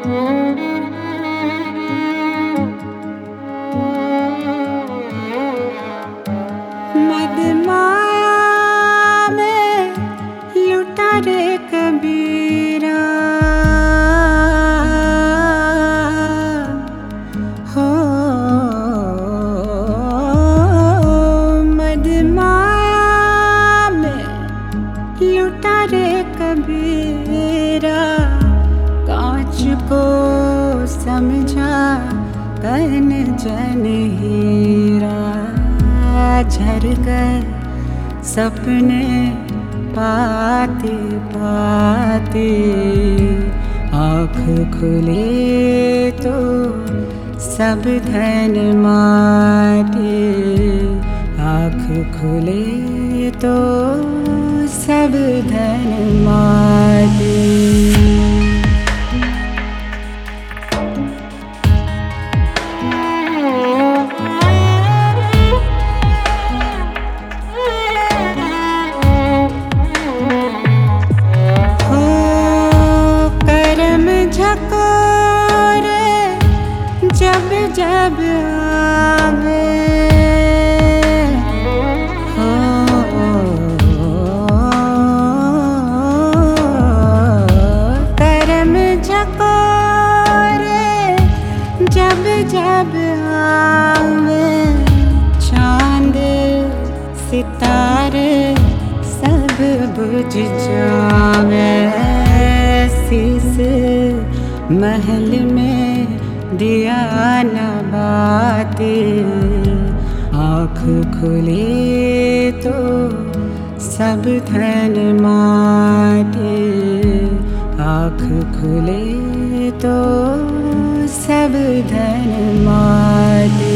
मदमाया में लुटा रे कबीरा, हो मदमाया में लुटा रे कबीरा। कांच को समझा कन जन हीरा, झर गए सपने पाते पाते। आँख खुले तो सब धन माटे, आँख खुले तो सब धन माटे। जब जब आवे हो करम झकोरे, जब जब आवे। चांद सितारे सब बुझ जावे, शीश महल में दिया न बाते। आँख खुले तो सब धन माटे, आँख खुले तो सब धन माटे।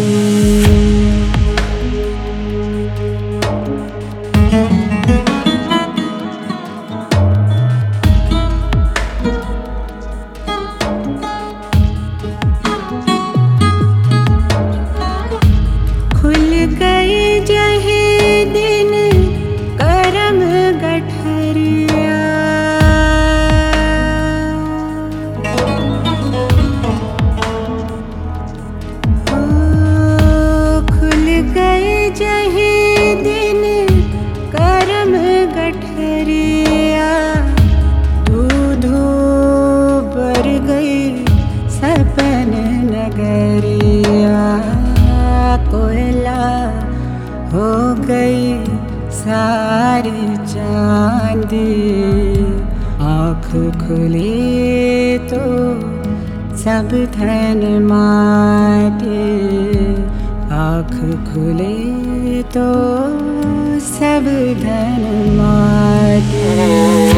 सपन नगरिया कोयला हो गई सारी चांदी। आँख खुले तो सब धन माटे, आँख खुले तो सब धन माटे।